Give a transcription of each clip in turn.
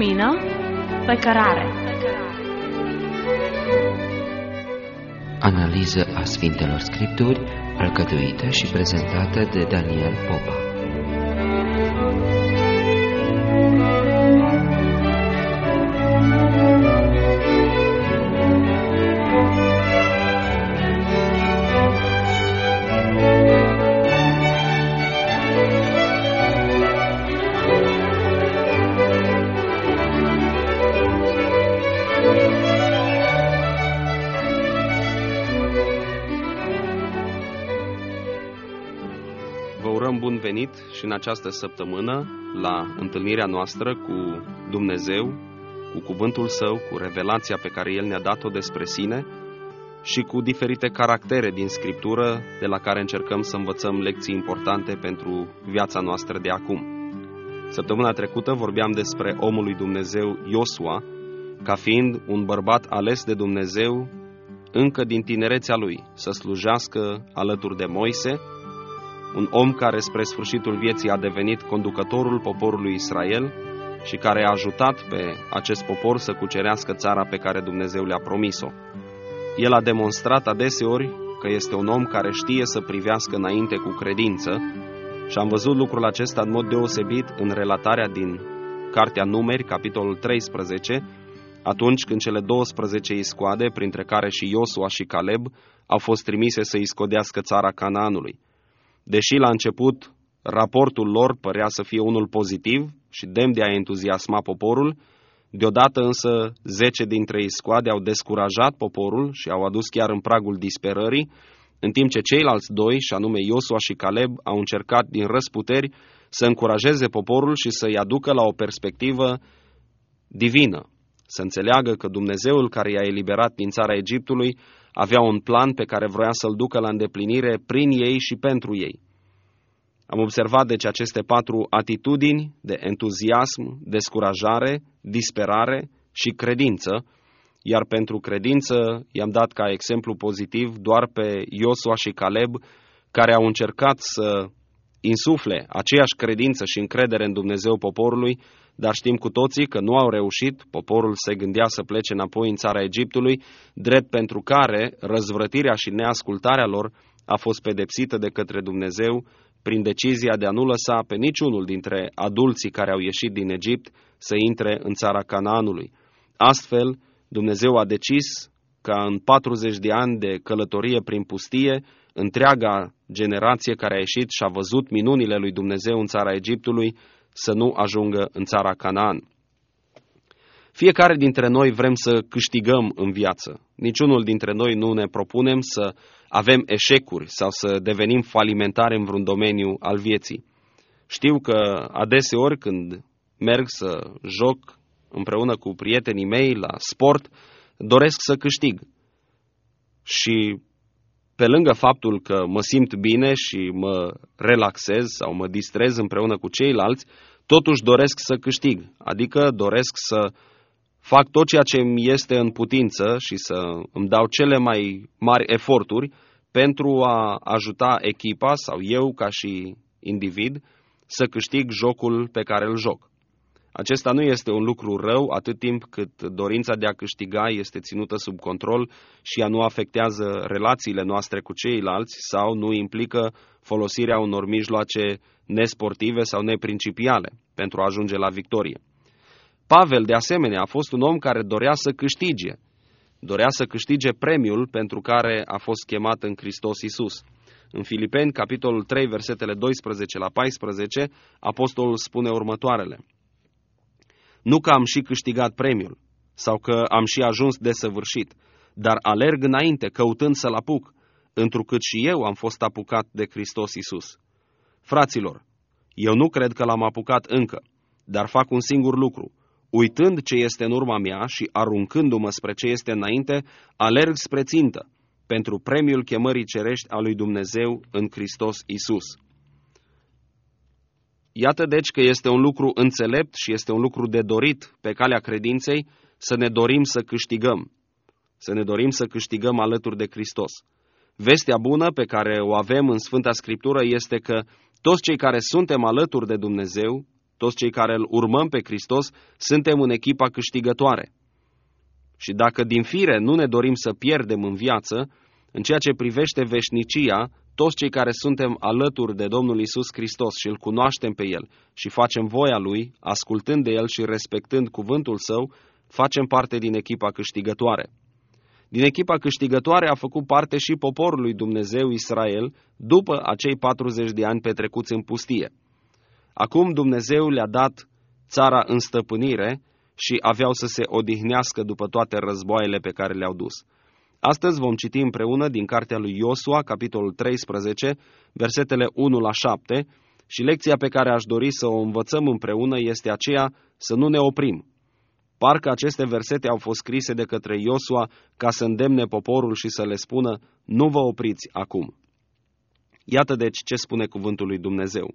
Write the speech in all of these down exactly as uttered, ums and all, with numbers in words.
lumină pe cărare. Analiză a Sfintelor Scripturi, alcătuită și prezentată de Daniel Popa. Bun venit și în această săptămână la întâlnirea noastră cu Dumnezeu, cu cuvântul Său, cu revelația pe care El ne-a dat-o despre sine și cu diferite caractere din Scriptură de la care încercăm să învățăm lecții importante pentru viața noastră de acum. Săptămâna trecută vorbeam despre omul lui Dumnezeu Iosua, ca fiind un bărbat ales de Dumnezeu încă din tinerețea lui să slujească alături de Moise, un om care spre sfârșitul vieții a devenit conducătorul poporului Israel și care a ajutat pe acest popor să cucerească țara pe care Dumnezeu le-a promis-o. El a demonstrat adeseori că este un om care știe să privească înainte cu credință și am văzut lucrul acesta în mod deosebit în relatarea din Cartea Numeri, capitolul treisprezece, atunci când cele douăsprezece iscoade, printre care și Iosua și Caleb, au fost trimise să iscodească țara Canaanului. Deși la început raportul lor părea să fie unul pozitiv și demn de a entuziasma poporul, deodată însă zece dintre iscoade au descurajat poporul și au adus chiar în pragul disperării, în timp ce ceilalți doi, și anume Iosua și Caleb, au încercat din răsputeri să încurajeze poporul și să-i aducă la o perspectivă divină, să înțeleagă că Dumnezeul care i-a eliberat din țara Egiptului avea un plan pe care vroia să-l ducă la îndeplinire prin ei și pentru ei. Am observat deci aceste patru atitudini de entuziasm, descurajare, disperare și credință, iar pentru credință i-am dat ca exemplu pozitiv doar pe Iosua și Caleb, care au încercat să insufle aceeași credință și încredere în Dumnezeu poporului, dar știm cu toții că nu au reușit, poporul se gândea să plece înapoi în țara Egiptului, drept pentru care răzvrătirea și neascultarea lor a fost pedepsită de către Dumnezeu prin decizia de a nu lăsa pe niciunul dintre adulții care au ieșit din Egipt să intre în țara Canaanului. Astfel, Dumnezeu a decis ca în patruzeci de ani de călătorie prin pustie, întreaga generație care a ieșit și a văzut minunile lui Dumnezeu în țara Egiptului să nu ajungă în țara Canaan. Fiecare dintre noi vrem să câștigăm în viață. Niciunul dintre noi nu ne propunem să avem eșecuri sau să devenim falimentari în vreun domeniu al vieții. Știu că adeseori când merg să joc împreună cu prietenii mei la sport, doresc să câștig. Și pe lângă faptul că mă simt bine și mă relaxez sau mă distrez împreună cu ceilalți, totuși doresc să câștig, adică doresc să fac tot ceea ce îmi este în putință și să îmi dau cele mai mari eforturi pentru a ajuta echipa sau eu ca și individ să câștig jocul pe care îl joc. Acesta nu este un lucru rău atât timp cât dorința de a câștiga este ținută sub control și ea nu afectează relațiile noastre cu ceilalți sau nu implică folosirea unor mijloace nesportive sau neprincipiale pentru a ajunge la victorie. Pavel, de asemenea, a fost un om care dorea să câștige. Dorea să câștige premiul pentru care a fost chemat în Hristos Iisus. În Filipeni, capitolul trei, versetele doisprezece la paisprezece, apostolul spune următoarele: Nu că am și câștigat premiul, sau că am și ajuns desăvârșit, dar alerg înainte, căutând să-l apuc, întrucât și eu am fost apucat de Hristos Iisus. Fraților, eu nu cred că l-am apucat încă, dar fac un singur lucru. Uitând ce este în urma mea și aruncându-mă spre ce este înainte, alerg spre țintă, pentru premiul chemării cerești a lui Dumnezeu în Hristos Iisus. Iată deci că este un lucru înțelept și este un lucru de dorit pe calea credinței să ne dorim să câștigăm, să ne dorim să câștigăm alături de Hristos. Vestea bună pe care o avem în Sfânta Scriptură este că toți cei care suntem alături de Dumnezeu, toți cei care îl urmăm pe Hristos, suntem în echipa câștigătoare. Și dacă din fire nu ne dorim să pierdem în viață, în ceea ce privește veșnicia, toți cei care suntem alături de Domnul Iisus Hristos și îl cunoaștem pe El și facem voia Lui, ascultând de El și respectând cuvântul Său, facem parte din echipa câștigătoare. Din echipa câștigătoare a făcut parte și poporul lui Dumnezeu Israel după acei patruzeci de ani petrecuți în pustie. Acum Dumnezeu le-a dat țara în stăpânire și aveau să se odihnească după toate războaiele pe care le-au dus. Astăzi vom citi împreună din cartea lui Iosua, capitolul treisprezece, versetele unu la șapte, și lecția pe care aș dori să o învățăm împreună este aceea să nu ne oprim. Parcă aceste versete au fost scrise de către Iosua ca să îndemne poporul și să le spună: nu vă opriți acum. Iată deci ce spune cuvântul lui Dumnezeu.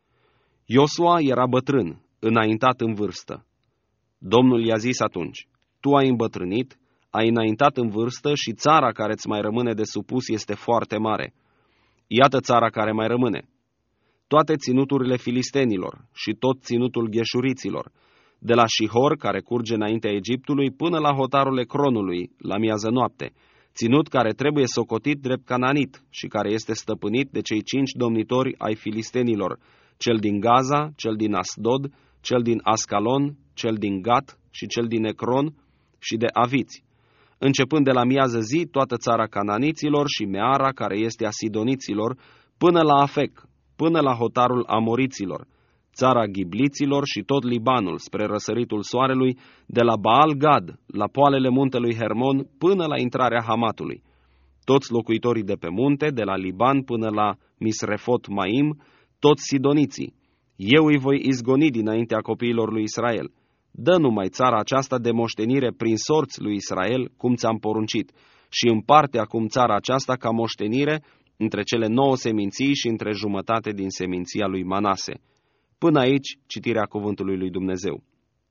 Iosua era bătrân, înaintat în vârstă. Domnul i-a zis atunci: tu ai îmbătrânit, ai înaintat în vârstă și țara care îți mai rămâne de supus este foarte mare. Iată țara care mai rămâne: toate ținuturile filistenilor și tot ținutul gheșuriților, de la Șihor, care curge înaintea Egiptului, până la hotarul Ecronului, la miază noapte, ținut care trebuie socotit drept cananit și care este stăpânit de cei cinci domnitori ai filistenilor, cel din Gaza, cel din Asdod, cel din Ascalon, cel din Gat și cel din Ecron și de aviți. Începând de la miază zi, toată țara cananiților și Meara, care este a sidoniților, până la Afec, până la hotarul amoriților, țara ghibliților și tot Libanul, spre răsăritul soarelui, de la Baal Gad, la poalele muntelui Hermon, până la intrarea Hamatului. Toți locuitorii de pe munte, de la Liban până la Misrefot Maim, toți sidoniții. Eu îi voi izgoni dinaintea copiilor lui Israel. Dă numai țara aceasta de moștenire prin sorți lui Israel, cum ți-am poruncit, și împarte acum țara aceasta ca moștenire între cele nouă seminții și între jumătate din seminția lui Manase. Până aici, citirea cuvântului lui Dumnezeu.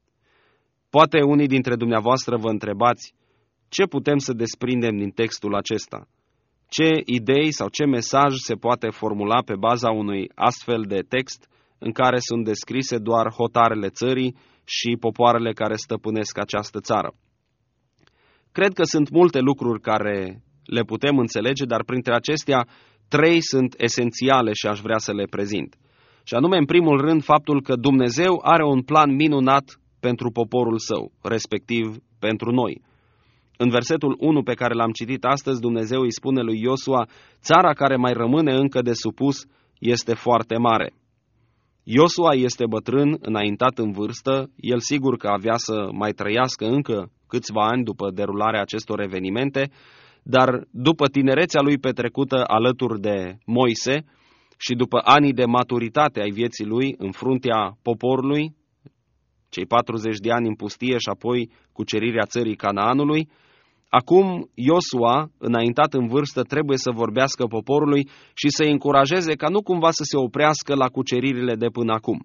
Poate unii dintre dumneavoastră vă întrebați: ce putem să desprindem din textul acesta? Ce idei sau ce mesaj se poate formula pe baza unui astfel de text în care sunt descrise doar hotarele țării și popoarele care stăpânesc această țară? Cred că sunt multe lucruri care le putem înțelege, dar printre acestea trei sunt esențiale și aș vrea să le prezint. Și anume, în primul rând, faptul că Dumnezeu are un plan minunat pentru poporul său, respectiv pentru noi. În versetul unu pe care l-am citit astăzi, Dumnezeu îi spune lui Iosua: țara care mai rămâne încă de supus este foarte mare. Iosua este bătrân, înaintat în vârstă, el sigur că avea să mai trăiască încă câțiva ani după derularea acestor evenimente, dar după tinerețea lui petrecută alături de Moise și după anii de maturitate ai vieții lui în fruntea poporului, cei patruzeci de ani în pustie și apoi cucerirea țării Canaanului, acum Iosua, înaintat în vârstă, trebuie să vorbească poporului și să-i încurajeze ca nu cumva să se oprească la cuceririle de până acum.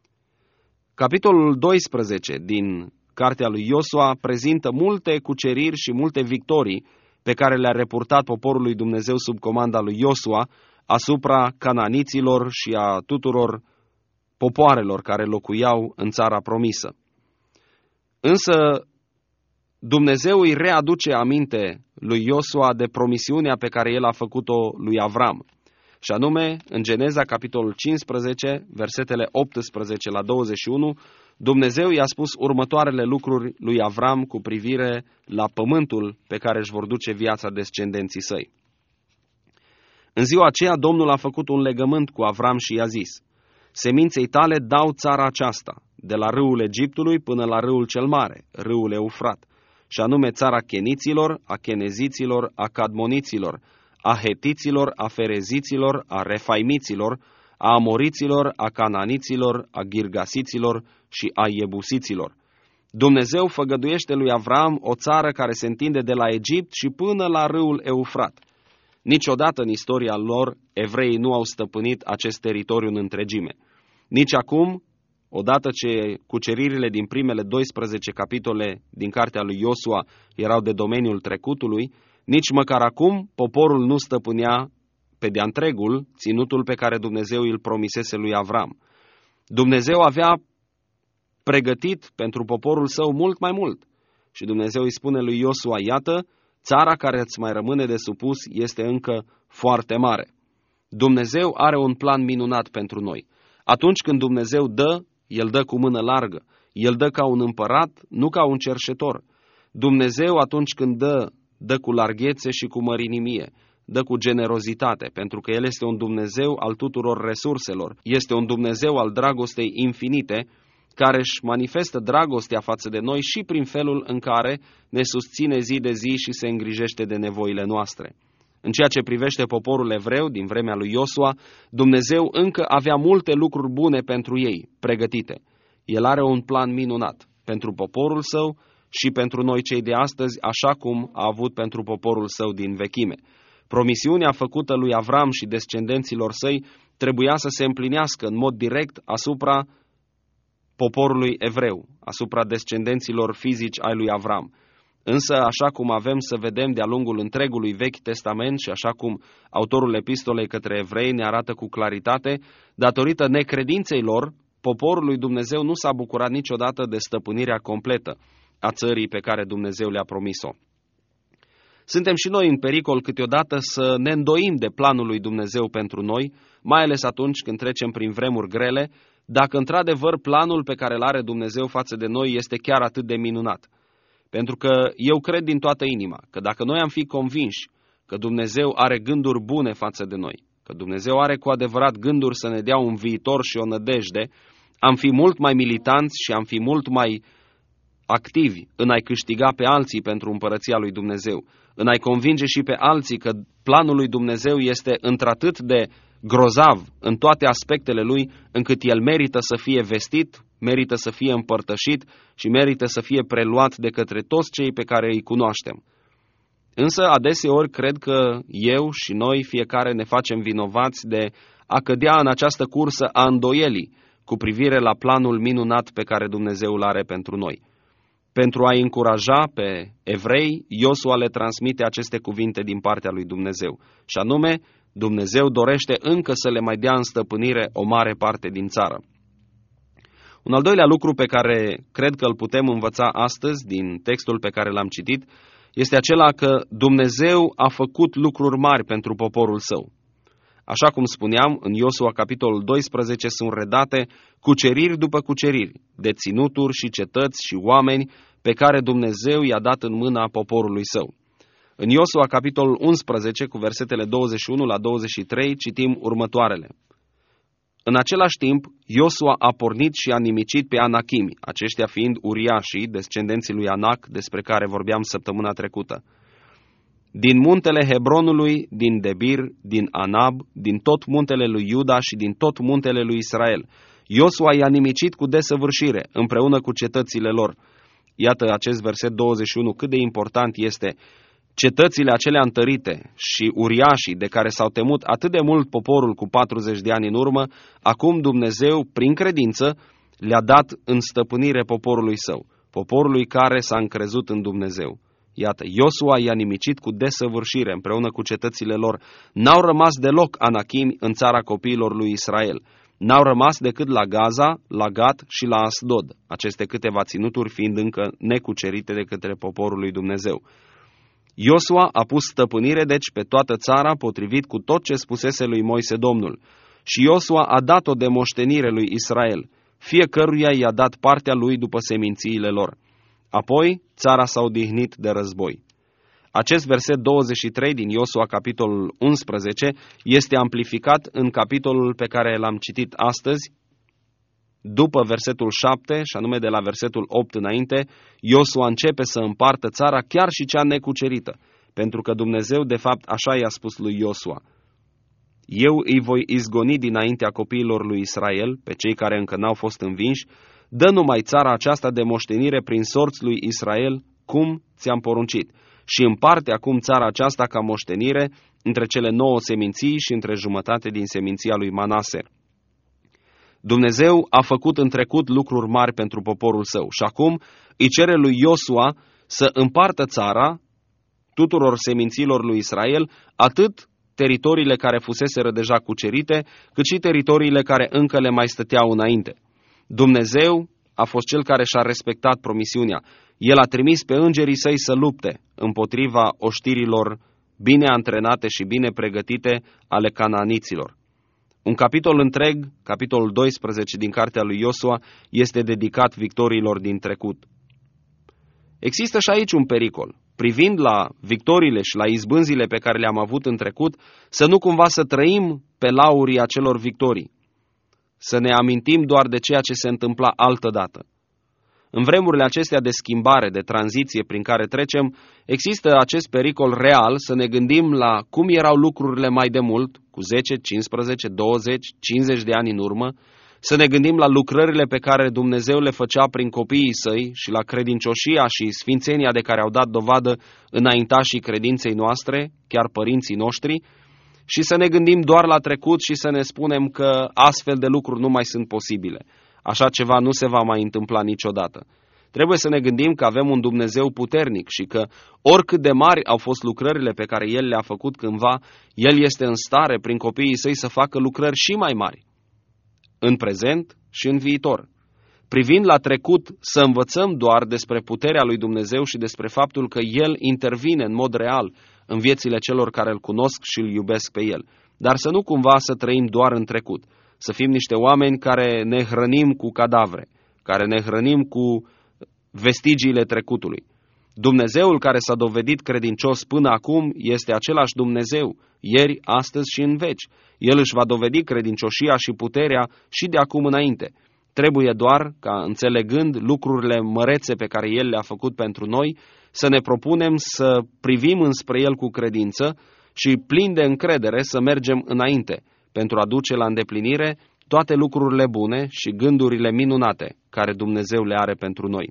Capitolul doisprezece din cartea lui Iosua prezintă multe cuceriri și multe victorii pe care le-a repurtat poporul lui Dumnezeu sub comanda lui Iosua asupra cananiților și a tuturor popoarelor care locuiau în țara promisă. Însă Dumnezeu îi readuce aminte lui Iosua de promisiunea pe care el a făcut-o lui Avram. Și anume, în Geneza, capitolul cincisprezece, versetele optsprezece la douăzeci și unu, Dumnezeu i-a spus următoarele lucruri lui Avram cu privire la pământul pe care își vor duce viața descendenții săi. În ziua aceea, Domnul a făcut un legământ cu Avram și i-a zis: seminței tale dau țara aceasta, de la râul Egiptului până la râul cel mare, râul Eufrat, și anume țara cheniților, a cheneziților, a cadmoniților, a hetiților, a fereziților, a refaimiților, a amoriților, a cananiților, a girgasiților și a iebusiților. Dumnezeu făgăduiește lui Avram o țară care se întinde de la Egipt și până la râul Eufrat. Niciodată în istoria lor evreii nu au stăpânit acest teritoriu în întregime. Nici acum, odată ce cuceririle din primele doisprezece capitole din cartea lui Iosua erau de domeniul trecutului, nici măcar acum poporul nu stăpânea pe de-a întregul ținutul pe care Dumnezeu îl promisese lui Avram. Dumnezeu avea pregătit pentru poporul său mult mai mult. Și Dumnezeu îi spune lui Iosua, iată, țara care îți mai rămâne de supus este încă foarte mare. Dumnezeu are un plan minunat pentru noi. Atunci când Dumnezeu dă, El dă cu mână largă. El dă ca un împărat, nu ca un cerșetor. Dumnezeu atunci când dă, dă cu larghețe și cu mărinimie, dă cu generozitate, pentru că El este un Dumnezeu al tuturor resurselor, este un Dumnezeu al dragostei infinite, care își manifestă dragostea față de noi și prin felul în care ne susține zi de zi și se îngrijește de nevoile noastre. În ceea ce privește poporul evreu din vremea lui Iosua, Dumnezeu încă avea multe lucruri bune pentru ei, pregătite. El are un plan minunat pentru poporul său și pentru noi cei de astăzi, așa cum a avut pentru poporul său din vechime. Promisiunea făcută lui Avram și descendenților săi trebuia să se împlinească în mod direct asupra poporului evreu, asupra descendenților fizici ai lui Avram. Însă, așa cum avem să vedem de-a lungul întregului Vechi Testament și așa cum autorul epistolei către evrei ne arată cu claritate, datorită necredinței lor, poporul lui Dumnezeu nu s-a bucurat niciodată de stăpânirea completă a țării pe care Dumnezeu le-a promis-o. Suntem și noi în pericol câteodată să ne îndoim de planul lui Dumnezeu pentru noi, mai ales atunci când trecem prin vremuri grele, dacă într-adevăr planul pe care îl are Dumnezeu față de noi este chiar atât de minunat. Pentru că eu cred din toată inima că dacă noi am fi convinși că Dumnezeu are gânduri bune față de noi, că Dumnezeu are cu adevărat gânduri să ne dea un viitor și o nădejde, am fi mult mai militanți și am fi mult mai activi în a-i câștiga pe alții pentru împărăția lui Dumnezeu, în a-i convinge și pe alții că planul lui Dumnezeu este într-atât de grozav în toate aspectele lui, încât el merită să fie vestit, merită să fie împărtășit și merită să fie preluat de către toți cei pe care îi cunoaștem. Însă, adeseori, cred că eu și noi, fiecare, ne facem vinovați de a cădea în această cursă a îndoielii cu privire la planul minunat pe care Dumnezeu îl are pentru noi. Pentru a-i încuraja pe evrei, Iosua le transmite aceste cuvinte din partea lui Dumnezeu, și anume, Dumnezeu dorește încă să le mai dea în stăpânire o mare parte din țară. Un al doilea lucru pe care cred că îl putem învăța astăzi din textul pe care l-am citit este acela că Dumnezeu a făcut lucruri mari pentru poporul său. Așa cum spuneam, în Iosua capitolul doisprezece sunt redate cuceriri după cuceriri, de ținuturi și cetăți și oameni pe care Dumnezeu i-a dat în mâna poporului său. În Iosua capitolul unsprezece, cu versetele douăzeci și unu la douăzeci și trei, citim următoarele. În același timp, Iosua a pornit și a nimicit pe Anachimi, aceștia fiind uriașii, descendenții lui Anac, despre care vorbeam săptămâna trecută. Din muntele Hebronului, din Debir, din Anab, din tot muntele lui Iuda și din tot muntele lui Israel. Iosua i-a nimicit cu desăvârșire, împreună cu cetățile lor. Iată acest verset douăzeci și unu, cât de important este. Cetățile acelea întărite și uriașii de care s-au temut atât de mult poporul cu patruzeci de ani în urmă, acum Dumnezeu, prin credință, le-a dat în stăpânire poporului său, poporului care s-a încrezut în Dumnezeu. Iată, Iosua i-a nimicit cu desăvârșire împreună cu cetățile lor. N-au rămas deloc anachimi în țara copiilor lui Israel. N-au rămas decât la Gaza, la Gat și la Asdod, aceste câteva ținuturi fiind încă necucerite de către poporul lui Dumnezeu. Iosua a pus stăpânire, deci, pe toată țara, potrivit cu tot ce spusese lui Moise Domnul. Și Iosua a dat-o de moștenire lui Israel. Fiecăruia i-a dat partea lui după semințiile lor. Apoi, țara s-a odihnit de război. Acest verset douăzeci și trei din Iosua, capitolul unsprezece, este amplificat în capitolul pe care l-am citit astăzi, după versetul șapte, și anume de la versetul opt înainte. Iosua începe să împartă țara, chiar și cea necucerită, pentru că Dumnezeu, de fapt, așa i-a spus lui Iosua. Eu îi voi izgoni dinaintea copiilor lui Israel, pe cei care încă n-au fost învinși, dă numai țara aceasta de moștenire prin sorți lui Israel, cum ți-am poruncit, și împarte acum țara aceasta ca moștenire între cele nouă seminții și între jumătate din seminția lui Manase. Dumnezeu a făcut în trecut lucruri mari pentru poporul său și acum îi cere lui Iosua să împartă țara tuturor seminților lui Israel, atât teritoriile care fuseseră deja cucerite, cât și teritoriile care încă le mai stăteau înainte. Dumnezeu, a fost cel care și-a respectat promisiunea. El a trimis pe îngerii săi să lupte împotriva oștirilor bine antrenate și bine pregătite ale canaaniților. Un capitol întreg, capitolul doisprezece din cartea lui Iosua, este dedicat victoriilor din trecut. Există și aici un pericol. Privind la victoriile și la izbânzile pe care le-am avut în trecut, să nu cumva să trăim pe laurii acelor victorii, să ne amintim doar de ceea ce se întâmpla altădată. În vremurile acestea de schimbare, de tranziție prin care trecem, există acest pericol real să ne gândim la cum erau lucrurile mai de mult, cu zece, cincisprezece, douăzeci, cincizeci de ani în urmă, să ne gândim la lucrările pe care Dumnezeu le făcea prin copiii săi și la credincioșia și sfințenia de care au dat dovadă înaintașii credinței noastre, chiar părinții noștri, și să ne gândim doar la trecut și să ne spunem că astfel de lucruri nu mai sunt posibile. Așa ceva nu se va mai întâmpla niciodată. Trebuie să ne gândim că avem un Dumnezeu puternic și că oricât de mari au fost lucrările pe care El le-a făcut cândva, El este în stare prin copiii săi să facă lucrări și mai mari, în prezent și în viitor. Privind la trecut, să învățăm doar despre puterea lui Dumnezeu și despre faptul că El intervine în mod real în viețile celor care îl cunosc și îl iubesc pe El. Dar să nu cumva să trăim doar în trecut, să fim niște oameni care ne hrănim cu cadavre, care ne hrănim cu vestigiile trecutului. Dumnezeul care s-a dovedit credincios până acum este același Dumnezeu, ieri, astăzi și în veci. El își va dovedi credincioșia și puterea și de acum înainte. Trebuie doar ca, înțelegând lucrurile mărețe pe care El le-a făcut pentru noi, să ne propunem să privim înspre El cu credință și plin de încredere să mergem înainte, pentru a duce la îndeplinire toate lucrurile bune și gândurile minunate care Dumnezeu le are pentru noi.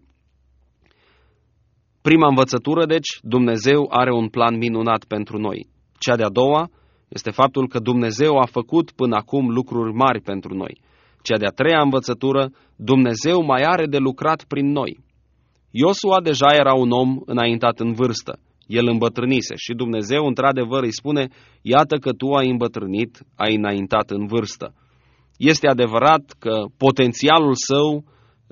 Prima învățătură, deci, Dumnezeu are un plan minunat pentru noi. Cea de-a doua este faptul că Dumnezeu a făcut până acum lucruri mari pentru noi. Cea de-a treia învățătură, Dumnezeu mai are de lucrat prin noi. Iosua deja era un om înaintat în vârstă. El îmbătrânise și Dumnezeu într-adevăr îi spune: iată că tu ai îmbătrânit, ai înaintat în vârstă. Este adevărat că potențialul său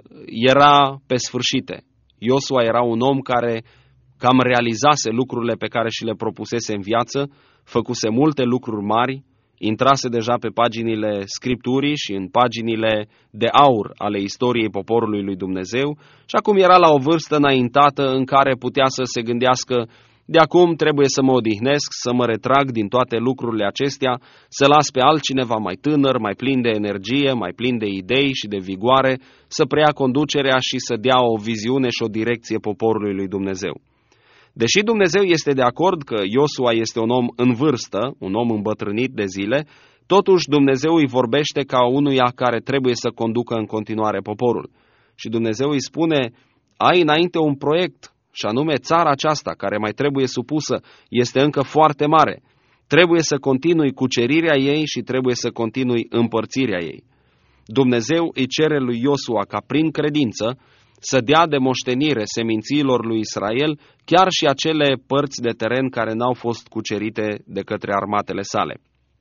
era pe sfârșite. Iosua era un om care cam realizase lucrurile pe care și le propusese în viață, făcuse multe lucruri mari, intrase deja pe paginile Scripturii și în paginile de aur ale istoriei poporului lui Dumnezeu și acum era la o vârstă înaintată în care putea să se gândească: de acum trebuie să mă odihnesc, să mă retrag din toate lucrurile acestea, să las pe altcineva mai tânăr, mai plin de energie, mai plin de idei și de vigoare, să preia conducerea și să dea o viziune și o direcție poporului lui Dumnezeu. Deși Dumnezeu este de acord că Iosua este un om în vârstă, un om îmbătrânit de zile, totuși Dumnezeu îi vorbește ca unuia care trebuie să conducă în continuare poporul. Și Dumnezeu îi spune: ai înainte un proiect, și anume țara aceasta care mai trebuie supusă este încă foarte mare. Trebuie să continui cucerirea ei și trebuie să continui împărțirea ei. Dumnezeu îi cere lui Iosua ca prin credință să dea de moștenire semințiilor lui Israel chiar și acele părți de teren care n-au fost cucerite de către armatele sale.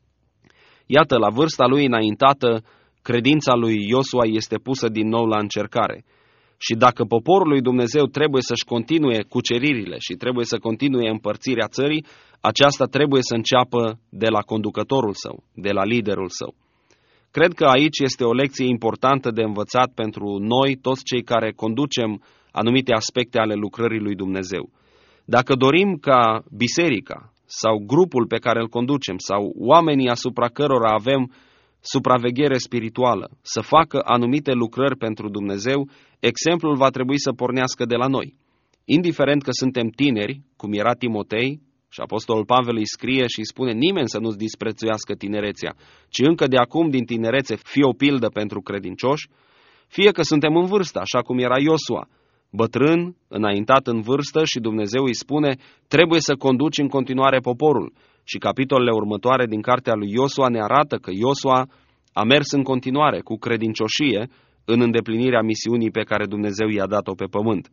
Iată, la vârsta lui înaintată, credința lui Iosua este pusă din nou la încercare. Și dacă poporul lui Dumnezeu trebuie să-și continue cuceririle și trebuie să continue împărțirea țării, aceasta trebuie să înceapă de la conducătorul său, de la liderul său. Cred că aici este o lecție importantă de învățat pentru noi, toți cei care conducem anumite aspecte ale lucrării lui Dumnezeu. Dacă dorim ca biserica sau grupul pe care îl conducem sau oamenii asupra cărora avem supraveghere spirituală să facă anumite lucrări pentru Dumnezeu, exemplul va trebui să pornească de la noi. Indiferent că suntem tineri, cum era Timotei, și Apostolul Pavel îi scrie și îi spune: nimeni să nu-ți disprețuiască tinerețea, ci încă de acum din tinerețe fie o pildă pentru credincioși, fie că suntem în vârstă, așa cum era Iosua, bătrân, înaintat în vârstă, și Dumnezeu îi spune: trebuie să conduci în continuare poporul. Și capitolele următoare din cartea lui Iosua ne arată că Iosua a mers în continuare cu credincioșie în îndeplinirea misiunii pe care Dumnezeu i-a dat-o pe pământ.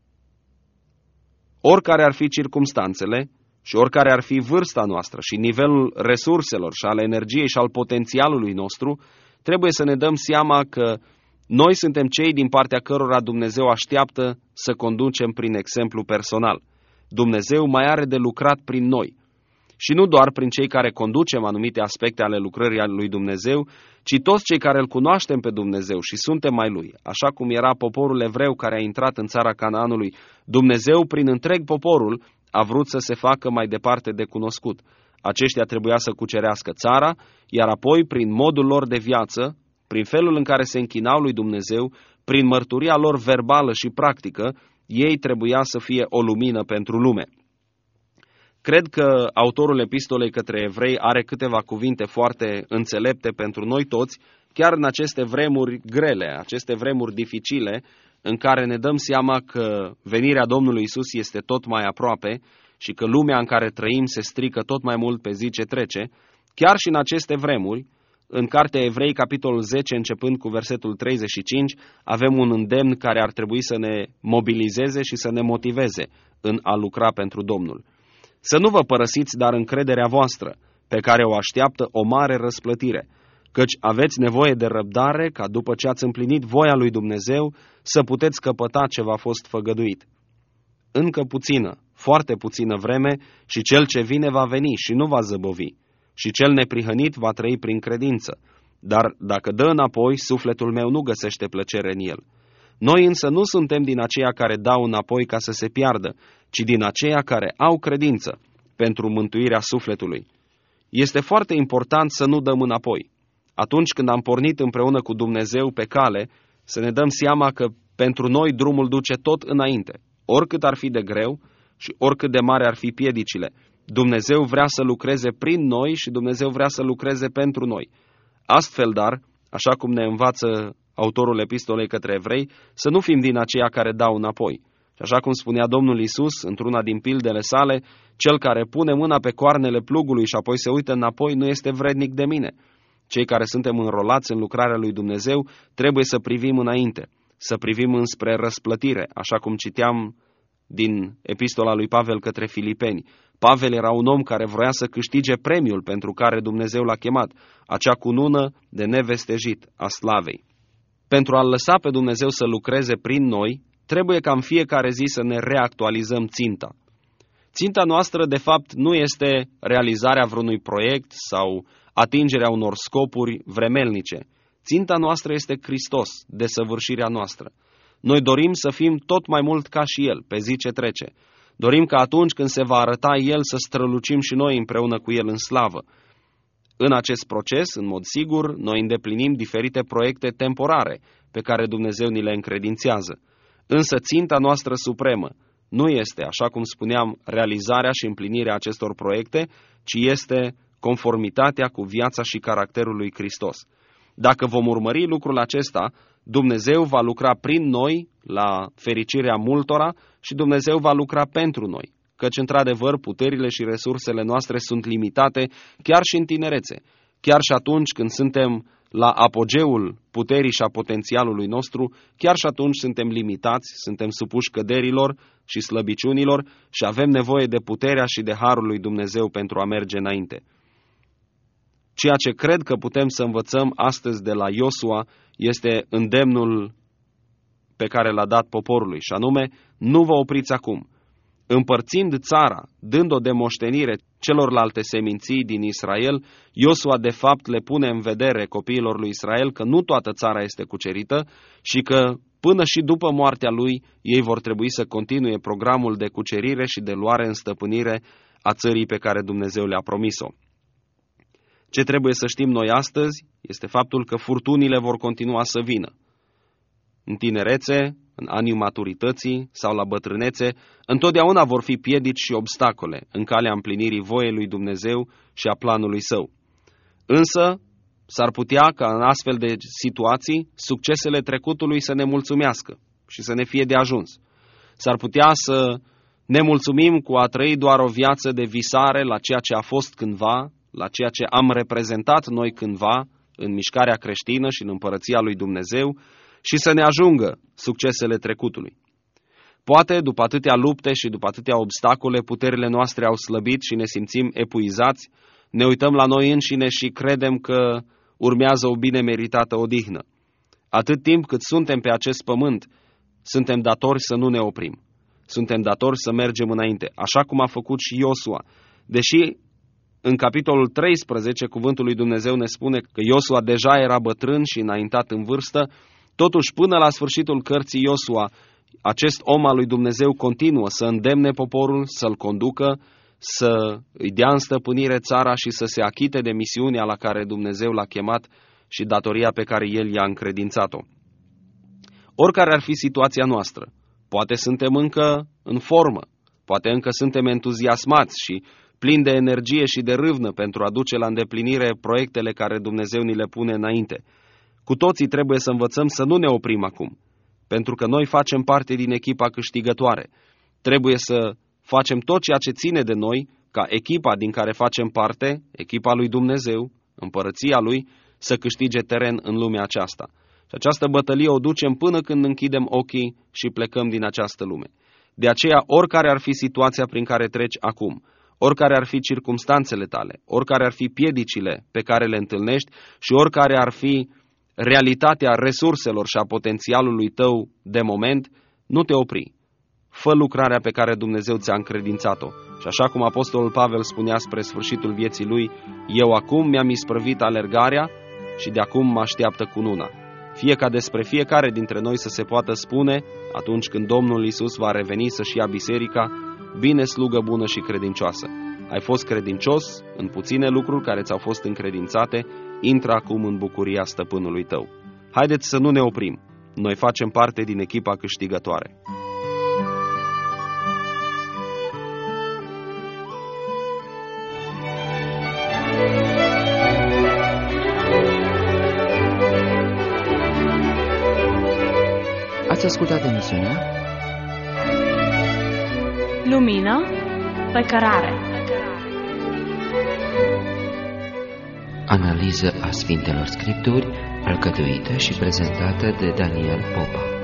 Oricare ar fi circumstanțele și oricare ar fi vârsta noastră și nivelul resurselor și al energiei și al potențialului nostru, trebuie să ne dăm seama că Noi suntem cei din partea cărora Dumnezeu așteaptă să conducem prin exemplu personal. Dumnezeu mai are de lucrat prin noi. Și nu doar prin cei care conducem anumite aspecte ale lucrării lui Dumnezeu, ci toți cei care îl cunoaștem pe Dumnezeu și suntem mai lui. Așa cum era poporul evreu care a intrat în țara Canaanului, Dumnezeu prin întreg poporul a vrut să se facă mai departe de cunoscut. Aceștia trebuia să cucerească țara, iar apoi, prin modul lor de viață, prin felul în care se închinau lui Dumnezeu, prin mărturia lor verbală și practică, ei trebuia să fie o lumină pentru lume. Cred că autorul epistolei către evrei are câteva cuvinte foarte înțelepte pentru noi toți, chiar în aceste vremuri grele, aceste vremuri dificile, în care ne dăm seama că venirea Domnului Isus este tot mai aproape și că lumea în care trăim se strică tot mai mult pe zi ce trece. Chiar și în aceste vremuri, în Cartea Evrei, capitolul zece, începând cu versetul treizeci și cinci, avem un îndemn care ar trebui să ne mobilizeze și să ne motiveze în a lucra pentru Domnul. Să nu vă părăsiți, dar încrederea voastră, pe care o așteaptă o mare răsplătire, căci aveți nevoie de răbdare ca după ce ați împlinit voia lui Dumnezeu să puteți căpăta ce v-a fost făgăduit. Încă puțină, foarte puțină vreme și cel ce vine va veni și nu va zăbovi, și cel neprihănit va trăi prin credință, dar dacă dă înapoi, sufletul meu nu găsește plăcere în el. Noi însă nu suntem din aceia care dau înapoi ca să se piardă, ci din aceia care au credință pentru mântuirea sufletului. Este foarte important să nu dăm înapoi. Atunci când am pornit împreună cu Dumnezeu pe cale, să ne dăm seama că pentru noi drumul duce tot înainte, oricât ar fi de greu și oricât de mare ar fi piedicile. Dumnezeu vrea să lucreze prin noi și Dumnezeu vrea să lucreze pentru noi. Astfel, dar, așa cum ne învață autorul epistolei către evrei, să nu fim din aceia care dau înapoi. Și așa cum spunea Domnul Iisus într-una din pildele sale, cel care pune mâna pe coarnele plugului și apoi se uită înapoi nu este vrednic de mine. Cei care suntem înrolați în lucrarea lui Dumnezeu trebuie să privim înainte, să privim înspre răsplătire, așa cum citeam din epistola lui Pavel către Filipeni. Pavel era un om care vroia să câștige premiul pentru care Dumnezeu l-a chemat, acea cunună de nevestejit a slavei. Pentru a-L lăsa pe Dumnezeu să lucreze prin noi, trebuie ca în fiecare zi să ne reactualizăm ținta. Ținta noastră, de fapt, nu este realizarea vreunui proiect sau atingerea unor scopuri vremelnice. Ținta noastră este Hristos, desăvârșirea noastră. Noi dorim să fim tot mai mult ca și El, pe zi ce trece. Dorim ca atunci când se va arăta El să strălucim și noi împreună cu El în slavă. În acest proces, în mod sigur, noi îndeplinim diferite proiecte temporare pe care Dumnezeu ni le încredințează. Însă ținta noastră supremă nu este, așa cum spuneam, realizarea și împlinirea acestor proiecte, ci este conformitatea cu viața și caracterul lui Hristos. Dacă vom urmări lucrul acesta, Dumnezeu va lucra prin noi la fericirea multora și Dumnezeu va lucra pentru noi, căci, într-adevăr, puterile și resursele noastre sunt limitate chiar și în tinerețe, chiar și atunci când suntem la apogeul puterii și a potențialului nostru, chiar și atunci suntem limitați, suntem supuși căderilor și slăbiciunilor și avem nevoie de puterea și de harul lui Dumnezeu pentru a merge înainte. Ceea ce cred că putem să învățăm astăzi de la Iosua este îndemnul pe care l-a dat poporului, și anume, nu vă opriți acum. Împărțind țara, dând-o de moștenire celorlalte seminții din Israel, Iosua de fapt le pune în vedere copiilor lui Israel că nu toată țara este cucerită și că până și după moartea lui ei vor trebui să continue programul de cucerire și de luare în stăpânire a țării pe care Dumnezeu le-a promis-o. Ce trebuie să știm noi astăzi este faptul că furtunile vor continua să vină. În tinerețe, în anii maturității sau la bătrânețe, întotdeauna vor fi piedici și obstacole în calea împlinirii voiei lui Dumnezeu și a planului Său. Însă, s-ar putea ca în astfel de situații, succesele trecutului să ne mulțumească și să ne fie de ajuns. S-ar putea să ne mulțumim cu a trăi doar o viață de visare la ceea ce a fost cândva, la ceea ce am reprezentat noi cândva în mișcarea creștină și în împărăția lui Dumnezeu, și să ne ajungă succesele trecutului. Poate, după atâtea lupte și după atâtea obstacole, puterile noastre au slăbit și ne simțim epuizați, ne uităm la noi înșine și credem că urmează o bine meritată odihnă. Atât timp cât suntem pe acest pământ, suntem datori să nu ne oprim. Suntem datori să mergem înainte, așa cum a făcut și Iosua. Deși în capitolul treisprezece cuvântul lui Dumnezeu ne spune că Iosua deja era bătrân și înaintat în vârstă, totuși până la sfârșitul cărții Iosua, acest om al lui Dumnezeu continuă să îndemne poporul, să-l conducă, să îi dea în stăpânire țara și să se achite de misiunea la care Dumnezeu l-a chemat și datoria pe care El i-a încredințat-o. Oricare ar fi situația noastră, poate suntem încă în formă, poate încă suntem entuziasmați și plini de energie și de râvnă pentru a duce la îndeplinire proiectele care Dumnezeu ni le pune înainte. Cu toții trebuie să învățăm să nu ne oprim acum, pentru că noi facem parte din echipa câștigătoare. Trebuie să facem tot ceea ce ține de noi, ca echipa din care facem parte, echipa lui Dumnezeu, împărăția Lui, să câștige teren în lumea aceasta. Și această bătălie o ducem până când închidem ochii și plecăm din această lume. De aceea, oricare ar fi situația prin care treci acum, oricare ar fi circumstanțele tale, oricare ar fi piedicile pe care le întâlnești și oricare ar fi realitatea resurselor și a potențialului tău de moment, nu te opri. Fă lucrarea pe care Dumnezeu ți-a încredințat-o. Și așa cum apostolul Pavel spunea spre sfârșitul vieții lui, eu acum mi-am isprăvit alergarea și de acum mă așteaptă cununa. Fie ca despre fiecare dintre noi să se poată spune, atunci când Domnul Iisus va reveni să-și ia biserica, bine slugă bună și credincioasă. Ai fost credincios în puține lucruri care ți-au fost încredințate, intră acum în bucuria stăpânului tău. Haideți să nu ne oprim. Noi facem parte din echipa câștigătoare. Ați ascultat emisiunea Lumină pe cărare. Analiză a Sfintelor Scripturi, alcătuită și prezentată de Daniel Popa.